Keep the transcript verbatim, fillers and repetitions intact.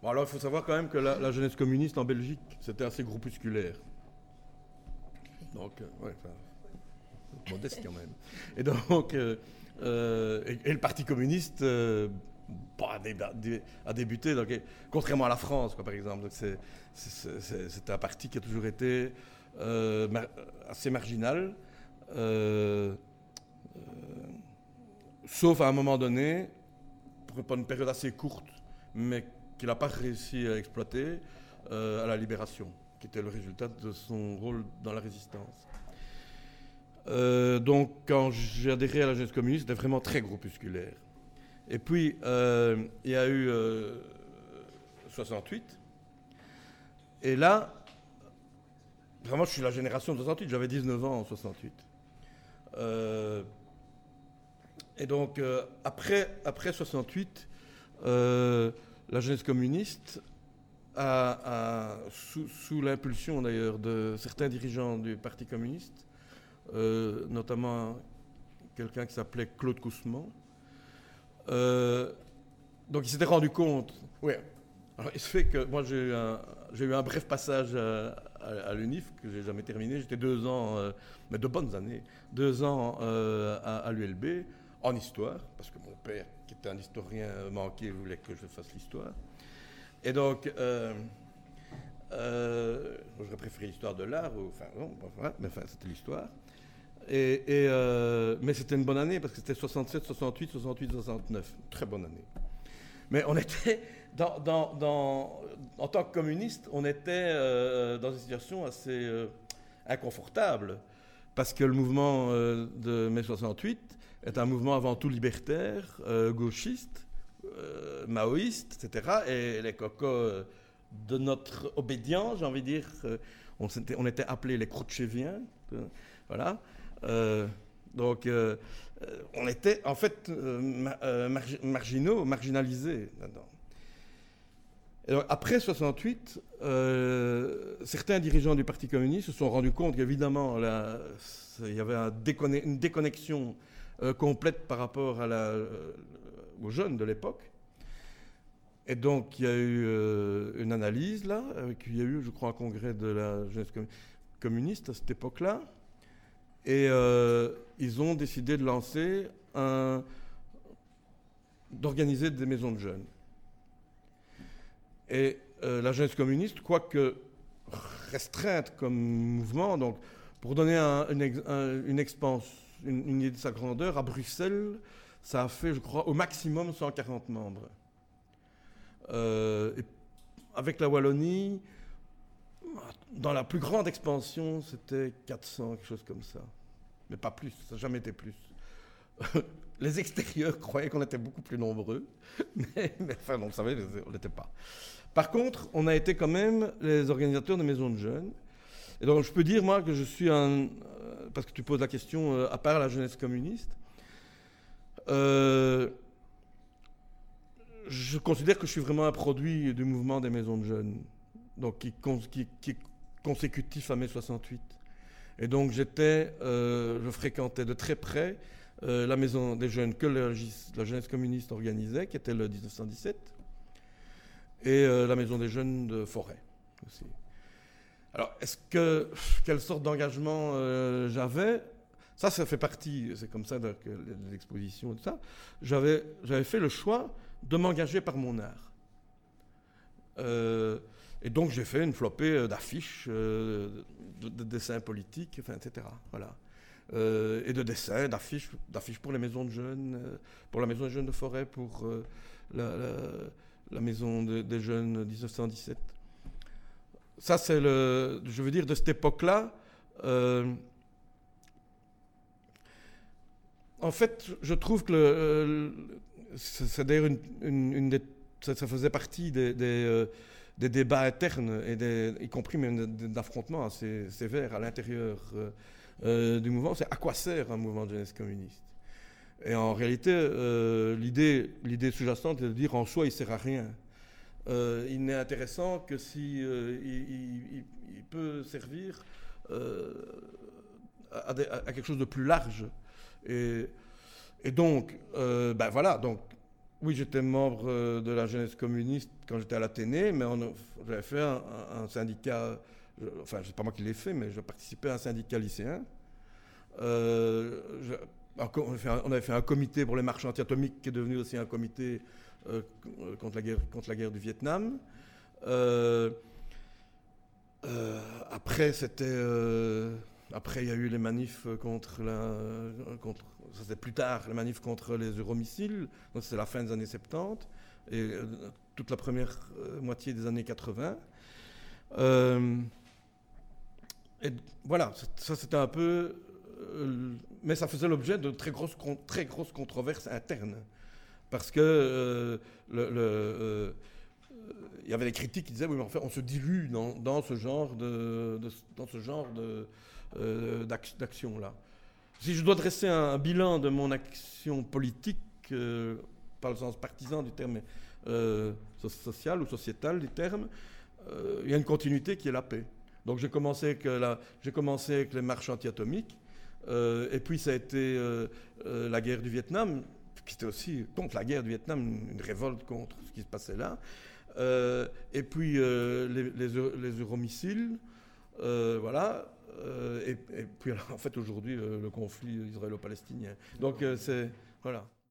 Bon, alors, il faut savoir quand même que la, la jeunesse communiste en Belgique, c'était assez groupusculaire. Donc, euh, ouais, enfin, modeste quand même. Et donc, euh, euh, et, et le Parti communiste euh, bah, a, dé, a débuté, donc, et, contrairement à la France, quoi, par exemple. Donc, c'est, c'est, c'est, c'est un parti qui a toujours été euh, mar- assez marginal, euh, euh, sauf à un moment donné, pour une période assez courte, mais qu'il n'a pas réussi à exploiter, euh, à la Libération, qui était le résultat de son rôle dans la résistance. Euh, donc, quand j'ai adhéré à la jeunesse communiste, c'était vraiment très groupusculaire. Et puis, euh, il y a eu euh, soixante-huit. Et là, vraiment, je suis la génération de soixante-huit. J'avais dix-neuf ans en soixante-huit. Euh, et donc, euh, après, après soixante-huit, euh, la jeunesse communiste, a, a, sous, sous l'impulsion d'ailleurs de certains dirigeants du Parti communiste, euh, notamment quelqu'un qui s'appelait Claude Cousseman, euh, donc il s'était rendu compte. Oui, alors il se fait que moi j'ai eu un, j'ai eu un bref passage à, à, à l'U N I F que j'ai jamais terminé. J'étais deux ans, euh, mais de bonnes années, deux ans euh, à, à l'U L B en histoire, parce que mon père, qui était un historien manqué, voulait que je fasse l'histoire. Et donc, euh, euh, j'aurais préféré l'histoire de l'art, ou, enfin non, enfin, mais enfin c'était l'histoire. Et, et, euh, mais c'était une bonne année parce que c'était soixante-sept, soixante-huit, soixante-huit, soixante-neuf. Très bonne année. Mais on était, dans, dans, dans, en tant que communiste, on était euh, dans une situation assez euh, inconfortable parce que le mouvement euh, de mai soixante-huit est un mouvement avant tout libertaire, euh, gauchiste, euh, maoïste, et cetera. Et les cocos euh, de notre obédience, j'ai envie de dire, euh, on, on était appelés les Khrouchtcheviens, euh, voilà. Euh, donc, euh, on était en fait euh, ma, euh, margi- marginaux, marginalisés là-dedans. Et donc, après soixante-huit, euh, certains dirigeants du Parti communiste se sont rendus compte qu'évidemment, là, il y avait un déconne- une déconnexion euh, complète par rapport à la, euh, aux jeunes de l'époque. Et donc, il y a eu euh, une analyse, là, avec, il y a eu, je crois, un congrès de la jeunesse communiste à cette époque-là. Et euh, ils ont décidé de lancer un, d'organiser des maisons de jeunes. Et euh, la jeunesse communiste, quoique restreinte comme mouvement, donc pour donner un, une, un, une expanse, une, une idée de sa grandeur, à Bruxelles, ça a fait, je crois, au maximum cent quarante membres. Euh, et avec la Wallonie, dans la plus grande expansion, c'était quatre cents, quelque chose comme ça. Mais pas plus, ça n'a jamais été plus. Les extérieurs croyaient qu'on était beaucoup plus nombreux, mais, mais enfin, on le savait, on n'était pas. Par contre, on a été quand même les organisateurs de maisons de jeunes. Et donc, je peux dire, moi, que je suis un... Parce que tu poses la question, à part la jeunesse communiste, euh, je considère que je suis vraiment un produit du mouvement des maisons de jeunes, donc qui, qui, qui est consécutif à mai soixante-huit. Et donc, j'étais, euh, je fréquentais de très près euh, la maison des jeunes que la, la jeunesse communiste organisait, qui était le dix-neuf cent dix-sept, et euh, la maison des jeunes de Forêt aussi. Alors, est-ce que, quelle sorte d'engagement euh, j'avais ? Ça, ça fait partie, c'est comme ça de, que l'exposition et tout ça. J'avais, j'avais fait le choix de m'engager par mon art. Euh, et donc, j'ai fait une flopée d'affiches, euh, de, de dessins politiques, enfin, et cetera. Voilà. Euh, et de dessins, d'affiches, d'affiches pour les maisons de jeunes, euh, pour la maison des jeunes de Forêt, pour euh, la, la, la maison de, des jeunes dix-neuf cent dix-sept. Ça, c'est le... Je veux dire, de cette époque-là... Euh, en fait, je trouve que... Le, c'est d'ailleurs une, une, une des... Ça, ça faisait partie des, des, euh, des débats internes, et des, y compris même d'affrontements assez sévères à l'intérieur euh, euh, du mouvement. C'est à quoi sert un mouvement de jeunesse communiste ? Et en réalité, euh, l'idée, l'idée sous-jacente est de dire en soi, il ne sert à rien. Euh, il n'est intéressant que si euh, il, il, il peut servir euh, à, des, à quelque chose de plus large. Et, et donc, euh, ben voilà, donc Oui, j'étais membre euh, de la jeunesse communiste quand j'étais à l'Athénée, mais j'avais fait un, un syndicat, je, enfin, c'est pas moi qui l'ai fait, mais je participais à un syndicat lycéen. Euh, je, on, avait fait un, on avait fait un comité pour les marches anti-atomiques qui est devenu aussi un comité euh, contre, la guerre, contre la guerre du Vietnam. Euh, euh, après, c'était... Euh, après, il y a eu les manifs contre la... Contre, ça c'était plus tard, les manifs contre les euromissiles. Donc c'est la fin des années soixante-dix et euh, toute la première euh, moitié des années quatre-vingts. Euh, et voilà, ça c'était un peu... Euh, mais ça faisait l'objet de très grosses, très grosses controverses internes. Parce que euh, le... le euh, il y avait des critiques qui disaient oui mais en fait on se dilue dans, dans ce genre de, de dans ce genre de euh, d'action là. Si je dois dresser un, un bilan de mon action politique, euh, pas le sens partisan du terme, mais euh, social ou sociétal du terme, euh, il y a une continuité qui est la paix. Donc j'ai commencé avec la, j'ai commencé avec les marches anti-atomiques, euh, et puis ça a été euh, euh, la guerre du Vietnam, qui était aussi contre la guerre du Vietnam, une révolte contre ce qui se passait là. Euh, et puis euh, les, les, les euromissiles, euh, voilà, euh, et, et puis alors, en fait aujourd'hui le, le conflit israélo-palestinien. Donc euh, c'est voilà.